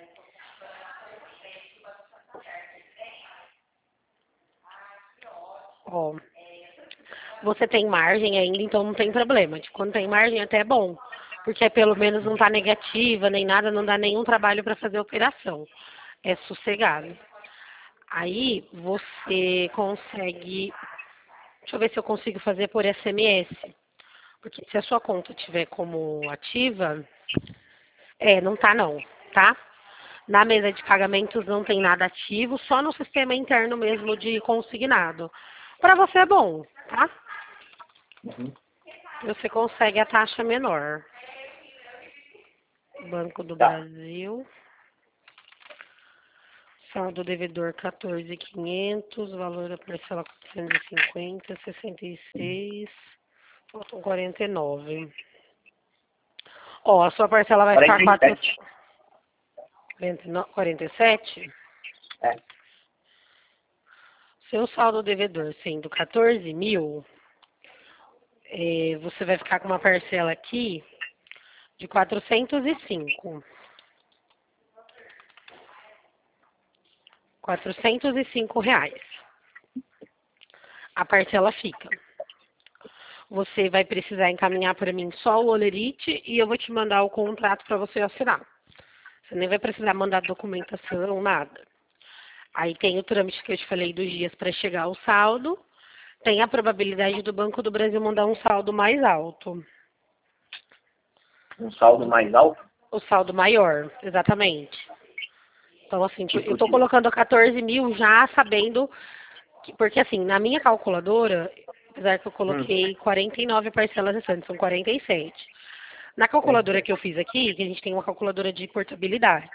[SPEAKER 2] Ó, você tem margem ainda, então não tem problema. Tipo, quando tem margem até é bom. Porque pelo menos não tá negativa nem nada, não dá nenhum trabalho para fazer a operação. É sossegado. Aí você consegue. Deixa eu ver se eu consigo fazer por S M S. Porque se a sua conta tiver como ativa, é, não tá não, tá? Na mesa de pagamentos não tem nada ativo, só no sistema interno mesmo de consignado. Para você é bom, tá?
[SPEAKER 1] Uhum.
[SPEAKER 2] Você consegue a taxa menor. Banco do
[SPEAKER 1] Tá.
[SPEAKER 2] Brasil. Saldo devedor quatorze mil e quinhentos, valor da parcela quatrocentos e cinquenta, sessenta e seis, faltam quarenta e nove. Ó, a sua parcela vai ficar
[SPEAKER 1] quarenta e sete.
[SPEAKER 2] quarenta e sete?
[SPEAKER 1] É.
[SPEAKER 2] Seu saldo devedor sendo quatorze mil, eh, você vai ficar com uma parcela aqui de quatrocentos e cinco. quatrocentos e cinco reais. A parcela fica. Você vai precisar encaminhar para mim só o holerite e eu vou te mandar o contrato para você assinar. Você nem vai precisar mandar documentação, nada. Aí tem o trâmite que eu te falei dos dias para chegar o saldo. Tem a probabilidade do Banco do Brasil mandar um saldo mais alto.
[SPEAKER 1] Um saldo mais alto?
[SPEAKER 2] O saldo maior, exatamente. Então, assim,
[SPEAKER 1] Tipo
[SPEAKER 2] eu estou
[SPEAKER 1] de-
[SPEAKER 2] colocando quatorze mil já sabendo, que, porque assim, na minha calculadora, apesar que eu coloquei quarenta e nove parcelas restantes, são quarenta e sete. Na calculadora que eu fiz aqui, que a gente tem uma calculadora de portabilidade,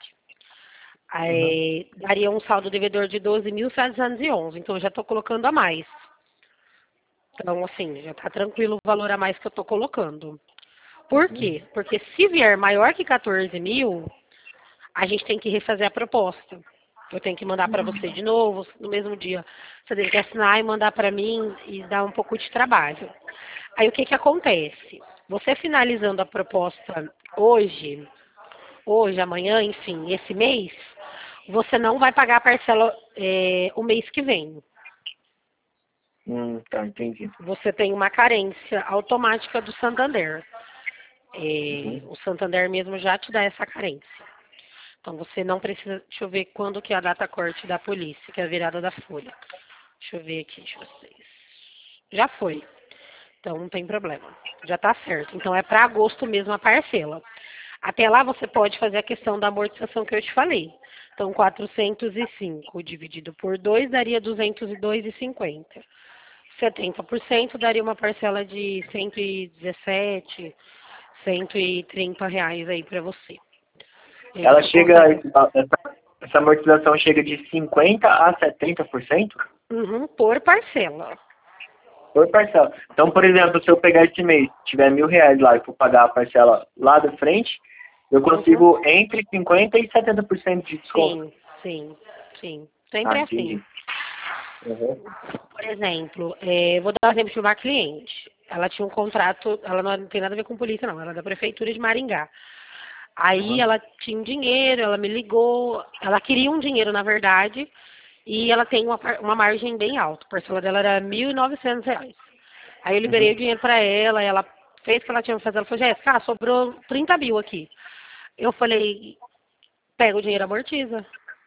[SPEAKER 2] aí, daria um saldo devedor de doze mil setecentos e onze, então eu já estou colocando a mais. Então, assim, já está tranquilo o valor a mais que eu estou colocando. Por quê? Porque se vier maior que quatorze mil, a gente tem que refazer a proposta. Eu tenho que mandar para você de novo, no mesmo dia. Você tem que assinar e mandar para mim e dar um pouco de trabalho. Aí o que que acontece? Você finalizando a proposta hoje, hoje, amanhã, enfim, esse mês, você não vai pagar a parcela é, o mês que vem.
[SPEAKER 1] Hum, tá, entendi.
[SPEAKER 2] Você tem uma carência automática do Santander. É,
[SPEAKER 1] Uhum.
[SPEAKER 2] o Santander mesmo já te dá essa carência. Então você não precisa. Deixa eu ver quando que é a data corte da polícia, que é a virada da folha. Deixa eu ver aqui de vocês. Já foi. Então não tem problema. Já está certo. Então é para agosto mesmo a parcela. Até lá você pode fazer a questão da amortização que eu te falei. Então quatrocentos e cinco dividido por dois daria duzentos e dois reais e cinquenta centavos. setenta por cento daria uma parcela de cento e dezessete, cento e trinta reais aí para você. E aí
[SPEAKER 1] Ela
[SPEAKER 2] você
[SPEAKER 1] chega,
[SPEAKER 2] consegue.
[SPEAKER 1] essa, essa amortização chega de cinquenta a setenta por cento
[SPEAKER 2] Uhum, por parcela.
[SPEAKER 1] por parcela. Então, por exemplo, se eu pegar esse mês, tiver mil reais lá e for pagar a parcela lá da frente, eu consigo
[SPEAKER 2] Uhum.
[SPEAKER 1] entre cinquenta por cento e setenta por cento de desconto.
[SPEAKER 2] Sim, sim, sim.
[SPEAKER 1] Ah,
[SPEAKER 2] Sempre é assim.
[SPEAKER 1] entendi. Uhum.
[SPEAKER 2] Por exemplo, eh, vou dar um exemplo de uma cliente. Ela tinha um contrato, ela não tem nada a ver com polícia, não. Ela é da prefeitura de Maringá. Aí
[SPEAKER 1] Uhum.
[SPEAKER 2] ela tinha um dinheiro, ela me ligou, ela queria um dinheiro, na verdade, e ela tem uma, par- uma margem bem alta. A parcela dela era mil e novecentos reais. Aí eu liberei
[SPEAKER 1] Uhum.
[SPEAKER 2] o dinheiro para ela, ela fez o que ela tinha que fazer. Ela falou, Jéssica, ah, sobrou trinta mil aqui. Eu falei, pega o dinheiro e amortiza.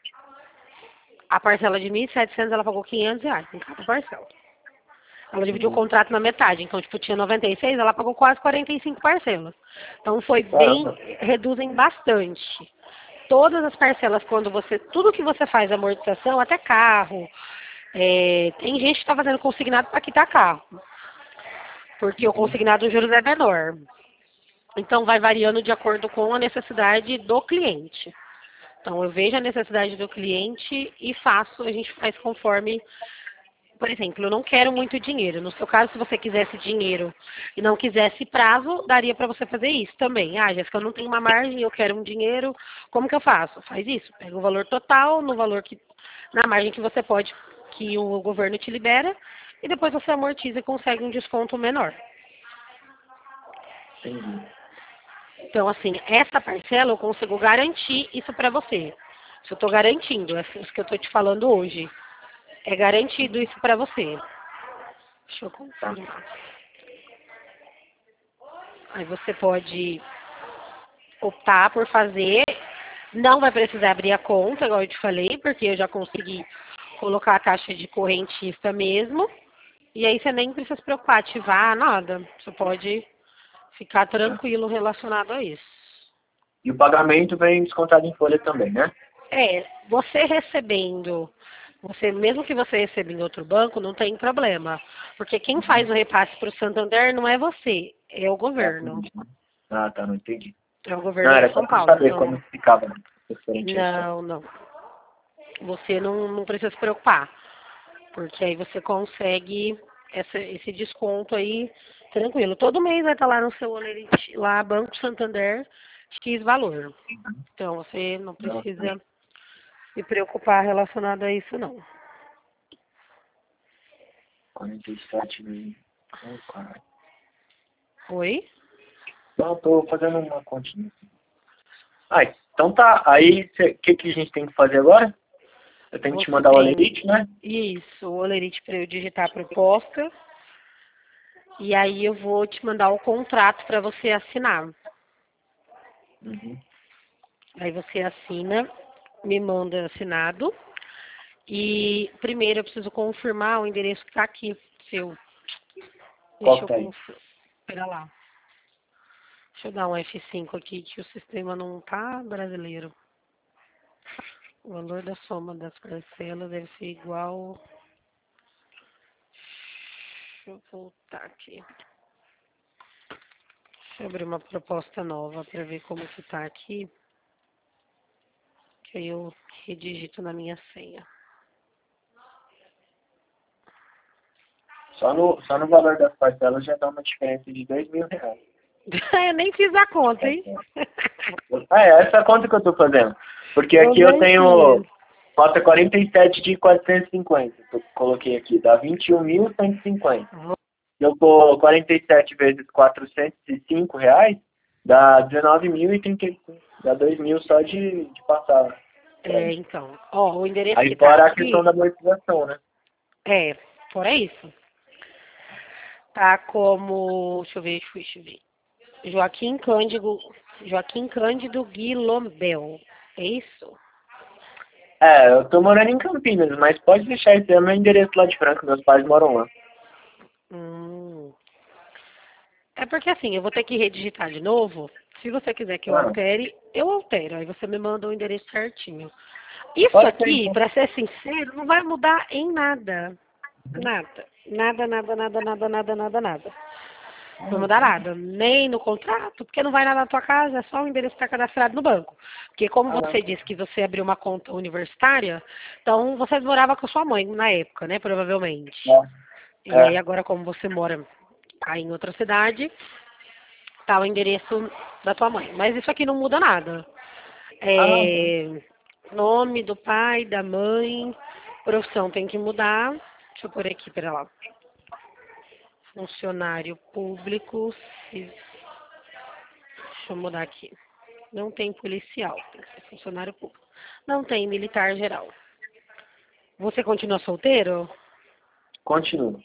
[SPEAKER 2] A parcela de mil e setecentos ela pagou quinhentos reais em cada parcela. Ela dividiu o
[SPEAKER 1] Uhum.
[SPEAKER 2] contrato na metade, então, tipo, tinha noventa e seis, ela pagou quase quarenta e cinco parcelas. Então, foi bem,
[SPEAKER 1] Caramba.
[SPEAKER 2] reduzem bastante. Todas as parcelas, quando você, tudo que você faz amortização, até carro, é, tem gente que está fazendo consignado para quitar carro, porque o
[SPEAKER 1] Uhum.
[SPEAKER 2] consignado de juros é menor. Então, vai variando de acordo com a necessidade do cliente. Então, eu vejo a necessidade do cliente e faço, a gente faz conforme. Por exemplo, eu não quero muito dinheiro. No seu caso, se você quisesse dinheiro e não quisesse prazo, daria para você fazer isso também. Ah, Jéssica, eu não tenho uma margem, eu quero um dinheiro. Como que eu faço? Faz isso. Pega o valor total, no valor que, na margem que você pode, que o governo te libera, e depois você amortiza e consegue um desconto menor.
[SPEAKER 1] Entendi.
[SPEAKER 2] Então, assim, essa parcela eu consigo garantir isso para você. Isso eu estou garantindo, é isso que eu estou te falando hoje. É garantido isso para você. Deixa eu
[SPEAKER 1] Tá.
[SPEAKER 2] confirmar. Aí você pode optar por fazer. Não vai precisar abrir a conta, igual eu te falei, porque eu já consegui colocar a taxa de correntista mesmo. E aí você nem precisa se preocupar, ativar, nada. Você pode ficar
[SPEAKER 1] Tá.
[SPEAKER 2] tranquilo relacionado a isso.
[SPEAKER 1] E o pagamento vem descontado em folha também, né?
[SPEAKER 2] É, você recebendo, você mesmo que você receba em outro banco, não tem problema. Porque quem faz o repasse para o Santander não é você, é o
[SPEAKER 1] É a
[SPEAKER 2] governo.
[SPEAKER 1] polícia. Ah, tá, não entendi.
[SPEAKER 2] É o
[SPEAKER 1] Não,
[SPEAKER 2] governo de
[SPEAKER 1] era só
[SPEAKER 2] São
[SPEAKER 1] para
[SPEAKER 2] Paulo.
[SPEAKER 1] saber
[SPEAKER 2] Então,
[SPEAKER 1] como ficava referente a isso.
[SPEAKER 2] não, não. você não, não precisa se preocupar. Porque aí você consegue essa, esse desconto aí tranquilo. Todo mês vai estar lá no seu Olerite, lá Banco Santander, X valor. Então você não precisa se preocupar relacionado a isso não.
[SPEAKER 1] quarenta e sete mil. Oh, caralho.
[SPEAKER 2] Oi?
[SPEAKER 1] Não, tô fazendo uma continha. Ah, então tá. Aí, o que, que a gente tem que fazer agora? Eu tenho que te
[SPEAKER 2] Você
[SPEAKER 1] mandar o
[SPEAKER 2] tem
[SPEAKER 1] Olerite, né?
[SPEAKER 2] isso, o Olerite para eu digitar a proposta. E aí eu vou te mandar o contrato para você assinar.
[SPEAKER 1] Uhum.
[SPEAKER 2] Aí você assina, me manda assinado. E primeiro eu preciso confirmar o endereço que está aqui, seu.
[SPEAKER 1] Qual
[SPEAKER 2] Deixa
[SPEAKER 1] que
[SPEAKER 2] eu
[SPEAKER 1] tá aí?
[SPEAKER 2] confirmar. Espera lá. Deixa eu dar um F cinco aqui que o sistema não tá brasileiro. O valor da soma das parcelas deve ser igual. Deixa eu voltar aqui. Deixa eu abrir uma proposta nova para ver como que tá aqui. Que aí eu redigito na minha senha.
[SPEAKER 1] Só no, só no valor das parcelas já dá uma diferença de dois mil reais.
[SPEAKER 2] Eu nem fiz a conta, hein?
[SPEAKER 1] Ah, é essa conta que eu tô fazendo. Porque
[SPEAKER 2] Eu
[SPEAKER 1] aqui eu
[SPEAKER 2] nem
[SPEAKER 1] tenho
[SPEAKER 2] fiz.
[SPEAKER 1] nota quarenta e sete de quatrocentos e cinquenta. Eu coloquei aqui, dá vinte e um mil cento e cinquenta. Eu tô quarenta e sete vezes quatrocentos e cinco reais, dá dezenove mil e trinta e cinco. Dá dois mil só de, de passar.
[SPEAKER 2] É, então. Ó, o endereço que
[SPEAKER 1] Aí
[SPEAKER 2] tá
[SPEAKER 1] fora a questão
[SPEAKER 2] aqui
[SPEAKER 1] da amortização, né?
[SPEAKER 2] é, fora isso. Tá como, deixa eu ver, deixa eu ver. Joaquim Cândido, Joaquim Cândido Guilobel. É isso?
[SPEAKER 1] É, eu tô morando em Campinas, mas pode deixar esse é meu endereço lá de Franca, meus pais moram lá.
[SPEAKER 2] Hum. É porque assim, eu vou ter que redigitar de novo. Se você quiser que eu
[SPEAKER 1] Ah,
[SPEAKER 2] altere, eu altero. Aí você me manda o endereço certinho. Isso
[SPEAKER 1] pode ser
[SPEAKER 2] aqui,
[SPEAKER 1] então.
[SPEAKER 2] pra ser sincero, não vai mudar em nada. Nada. Nada, nada, nada, nada, nada, nada, nada. Não vai mudar nada. Nem no contrato, porque não vai nada na tua casa, é só o endereço que está cadastrado no banco. Porque como
[SPEAKER 1] Ah, não.
[SPEAKER 2] você disse que você abriu uma conta universitária, então você morava com a sua mãe na época, né? Provavelmente.
[SPEAKER 1] É,
[SPEAKER 2] E aí
[SPEAKER 1] é.
[SPEAKER 2] agora como você mora aí em outra cidade, tá o endereço da tua mãe. Mas isso aqui não muda nada.
[SPEAKER 1] Ah, bom.
[SPEAKER 2] É, nome do pai, da mãe, profissão tem que mudar. Deixa eu pôr aqui, pera lá. Funcionário público. se- Deixa eu mudar aqui. Não tem policial, tem que ser funcionário público. Não tem militar geral. Você continua solteiro?
[SPEAKER 1] Continua.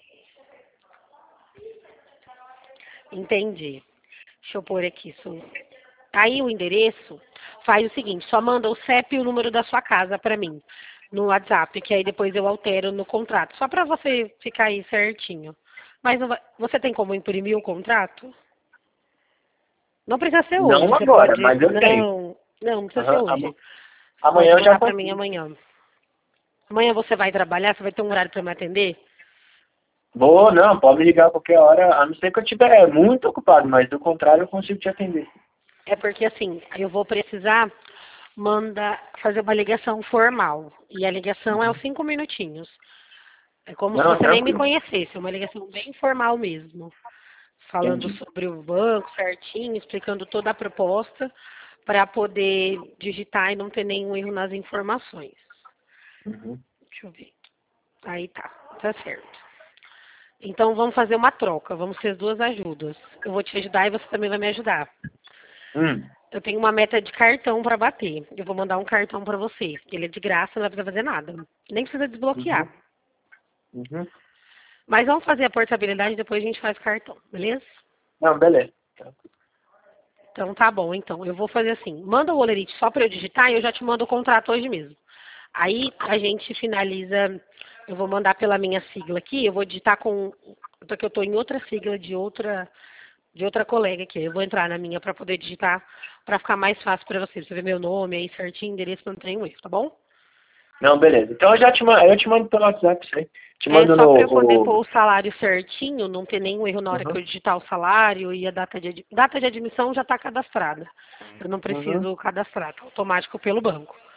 [SPEAKER 2] Entendi. Deixa eu pôr aqui. Isso. Aí o endereço faz o seguinte, só manda o C E P e o número da sua casa para mim no WhatsApp, que aí depois eu altero no contrato, só para você ficar aí certinho. Mas não vai- você tem como imprimir o contrato? Não precisa ser hoje,
[SPEAKER 1] Não
[SPEAKER 2] você
[SPEAKER 1] agora,
[SPEAKER 2] pode.
[SPEAKER 1] mas eu tenho.
[SPEAKER 2] Não, não, não precisa ser
[SPEAKER 1] Aham, ama-
[SPEAKER 2] hoje. Você
[SPEAKER 1] Amanhã
[SPEAKER 2] pode
[SPEAKER 1] eu já
[SPEAKER 2] mandar para mim
[SPEAKER 1] consigo.
[SPEAKER 2] amanhã. Amanhã você vai trabalhar, você vai ter um horário para me atender?
[SPEAKER 1] Vou, não, pode me ligar a qualquer hora, a não ser que eu estiver muito ocupado, mas do contrário eu consigo te atender.
[SPEAKER 2] É porque assim, eu vou precisar mandar fazer uma ligação formal. E a ligação é os cinco minutinhos. É como se
[SPEAKER 1] Não,
[SPEAKER 2] você nem me
[SPEAKER 1] tranquilo.
[SPEAKER 2] conhecesse, é uma ligação bem formal mesmo. Falando
[SPEAKER 1] Entendi.
[SPEAKER 2] sobre o banco certinho, explicando toda a proposta para poder digitar e não ter nenhum erro nas informações.
[SPEAKER 1] Uhum.
[SPEAKER 2] Deixa eu ver. Aí tá, tá certo. Então vamos fazer uma troca, vamos ser as duas ajudas. Eu vou te ajudar e você também vai me ajudar.
[SPEAKER 1] Hum.
[SPEAKER 2] Eu tenho uma meta de cartão para bater. Eu vou mandar um cartão para você. Ele é de graça, não vai precisar fazer nada. Nem precisa desbloquear.
[SPEAKER 1] Uhum. Uhum.
[SPEAKER 2] Mas vamos fazer a portabilidade e depois a gente faz cartão, beleza?
[SPEAKER 1] Não, beleza.
[SPEAKER 2] Então tá bom, então. Eu vou fazer assim. Manda o Olerite só para eu digitar e eu já te mando o contrato hoje mesmo. Aí a gente finaliza. Eu vou mandar pela minha sigla aqui. Eu vou digitar com. Porque eu estou em outra sigla de outra de outra colega aqui. Eu vou entrar na minha para poder digitar para ficar mais fácil para você. Você ver meu nome aí certinho, endereço, não tem um erro, tá bom?
[SPEAKER 1] Não, beleza. Então eu já te mando, eu te mando pelo WhatsApp isso aí. Te
[SPEAKER 2] É
[SPEAKER 1] mando
[SPEAKER 2] só
[SPEAKER 1] no.
[SPEAKER 2] para eu poder
[SPEAKER 1] O...
[SPEAKER 2] pôr o salário certinho, não ter nenhum erro na hora que
[SPEAKER 1] Uhum.
[SPEAKER 2] eu digitar o salário e a data de, ad- data de admissão já está cadastrada. Eu não
[SPEAKER 1] Uhum.
[SPEAKER 2] preciso cadastrar, tá automático pelo banco.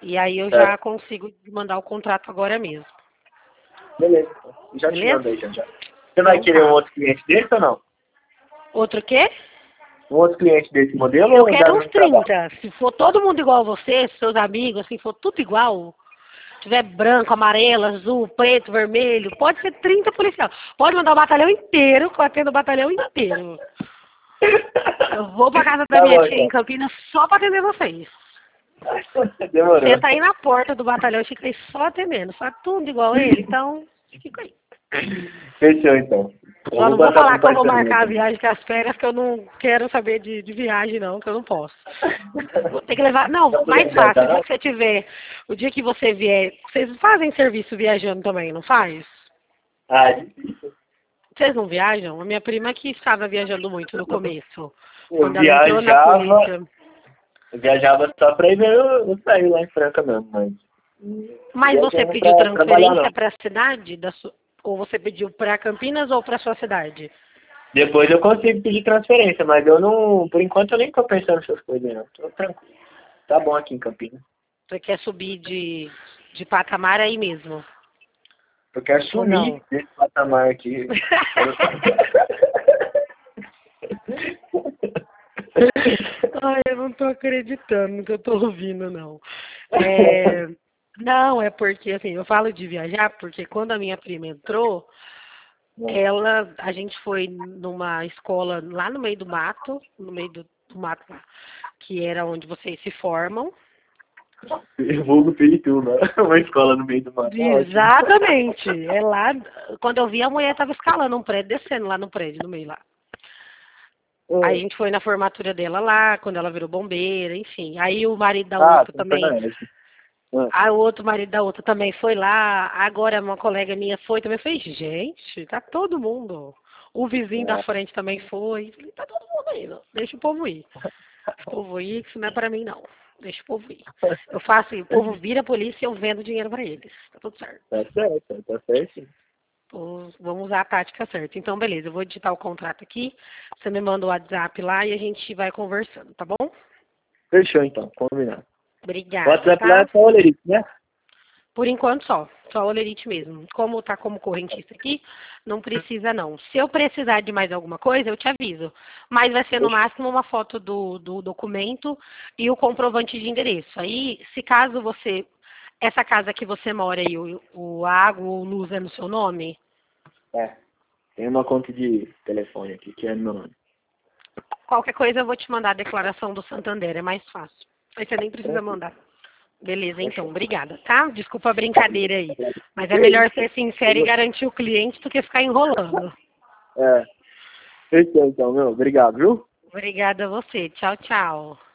[SPEAKER 2] E aí eu
[SPEAKER 1] É.
[SPEAKER 2] já consigo mandar o contrato agora mesmo.
[SPEAKER 1] Beleza. Já te
[SPEAKER 2] Beleza?
[SPEAKER 1] mandei, já, já. Você vai
[SPEAKER 2] Então
[SPEAKER 1] querer
[SPEAKER 2] tá.
[SPEAKER 1] um outro cliente desse ou não?
[SPEAKER 2] Outro quê?
[SPEAKER 1] Um outro cliente desse modelo
[SPEAKER 2] Eu
[SPEAKER 1] ou
[SPEAKER 2] quero
[SPEAKER 1] dá
[SPEAKER 2] uns
[SPEAKER 1] no trabalho?
[SPEAKER 2] trinta. Se for todo mundo igual a você, seus amigos, assim, for tudo igual, tiver branco, amarelo, azul, preto, vermelho, pode ser trinta policial. Pode mandar o batalhão inteiro, que eu atendo o batalhão inteiro. Eu vou pra casa da
[SPEAKER 1] Tá
[SPEAKER 2] minha
[SPEAKER 1] bom,
[SPEAKER 2] tia em
[SPEAKER 1] então.
[SPEAKER 2] Campinas só pra atender vocês.
[SPEAKER 1] Demorou.
[SPEAKER 2] Senta aí na porta do batalhão e fica aí só atendendo. Só tudo igual a ele, então fica aí.
[SPEAKER 1] Fechou, então. Eu
[SPEAKER 2] Só
[SPEAKER 1] vou
[SPEAKER 2] não vou
[SPEAKER 1] passar
[SPEAKER 2] falar
[SPEAKER 1] pro
[SPEAKER 2] que eu vou
[SPEAKER 1] parceiro.
[SPEAKER 2] marcar a viagem com as férias, que eu não quero saber de, de viagem não, que eu não posso. Vou ter que levar. Não,
[SPEAKER 1] Tá
[SPEAKER 2] mais
[SPEAKER 1] podendo
[SPEAKER 2] fácil,
[SPEAKER 1] viajar,
[SPEAKER 2] o dia
[SPEAKER 1] não?
[SPEAKER 2] que você tiver, o dia que você vier, vocês fazem serviço viajando também, não faz?
[SPEAKER 1] Ah, é difícil.
[SPEAKER 2] Vocês não viajam? A minha prima que estava viajando muito no começo,
[SPEAKER 1] Eu
[SPEAKER 2] quando ela entrou na
[SPEAKER 1] viajava,
[SPEAKER 2] polícia.
[SPEAKER 1] eu viajava só pra ir ver o, o sair lá em Franca mesmo, mas...
[SPEAKER 2] Mas você
[SPEAKER 1] viajando
[SPEAKER 2] pediu
[SPEAKER 1] pra trabalhar,
[SPEAKER 2] transferência
[SPEAKER 1] não.
[SPEAKER 2] para a cidade? Da su... Ou você pediu para Campinas ou para sua cidade?
[SPEAKER 1] Depois eu consigo pedir transferência, mas eu não... Por enquanto eu nem tô pensando nessas coisas, não. Tô tranquilo. Tá bom aqui em Campinas.
[SPEAKER 2] Você quer subir de, de patamar aí mesmo?
[SPEAKER 1] Eu quero
[SPEAKER 2] Ou não?
[SPEAKER 1] sumir desse patamar aqui.
[SPEAKER 2] Ai, eu não tô acreditando no que eu tô ouvindo, não. É, não, é porque, assim, eu falo de viajar porque quando a minha prima entrou, ela, a gente foi numa escola lá no meio do mato, no meio do, do mato lá, que era onde vocês se formam.
[SPEAKER 1] Vulgo Pirituba, uma escola no meio do mato. Tá ótimo.
[SPEAKER 2] Exatamente. É lá, quando eu vi, a mulher tava escalando um prédio, descendo lá no prédio, no meio lá. Aí a gente foi na formatura dela lá, quando ela virou bombeira, enfim. Aí o marido da
[SPEAKER 1] Ah,
[SPEAKER 2] outra
[SPEAKER 1] tem foi
[SPEAKER 2] também,
[SPEAKER 1] na Edson. Ah,
[SPEAKER 2] aí o outro marido da outra também foi lá. Agora uma colega minha foi também. Eu falei, gente, tá todo mundo. O vizinho da
[SPEAKER 1] é.
[SPEAKER 2] frente também foi. Eu falei, tá todo mundo indo. Deixa o povo ir. O povo ir, que isso não é pra mim, não. Deixa o povo ir. Eu faço, o povo vira a polícia e eu vendo dinheiro pra eles. Tá tudo certo.
[SPEAKER 1] Tá certo, tá certo.
[SPEAKER 2] Os- Vamos usar a tática certa. Então, beleza, eu vou digitar o contrato aqui. Você me manda o WhatsApp lá e a gente vai conversando, tá bom?
[SPEAKER 1] Fechou então, combinado. O
[SPEAKER 2] Obrigada,
[SPEAKER 1] WhatsApp lá é
[SPEAKER 2] tá?
[SPEAKER 1] só o Olerite, né?
[SPEAKER 2] Por enquanto só, só o Olerite mesmo. Como tá como correntista aqui, não precisa não. Se eu precisar de mais alguma coisa, eu te aviso. Mas vai ser no máximo uma foto do, do documento e o comprovante de endereço. Aí, se caso você, essa casa que você mora aí, o, o água ou luz é no seu nome,
[SPEAKER 1] É. Tem uma conta de telefone aqui que é no meu nome.
[SPEAKER 2] qualquer coisa eu vou te mandar a declaração do Santander, é mais fácil. Aí você nem precisa mandar. Beleza, então, obrigada, tá? Desculpa a brincadeira aí. Mas é melhor ser sincero e garantir o cliente do que ficar enrolando.
[SPEAKER 1] É. Fechou então, meu. Obrigado, viu?
[SPEAKER 2] Obrigada a você. Tchau, tchau.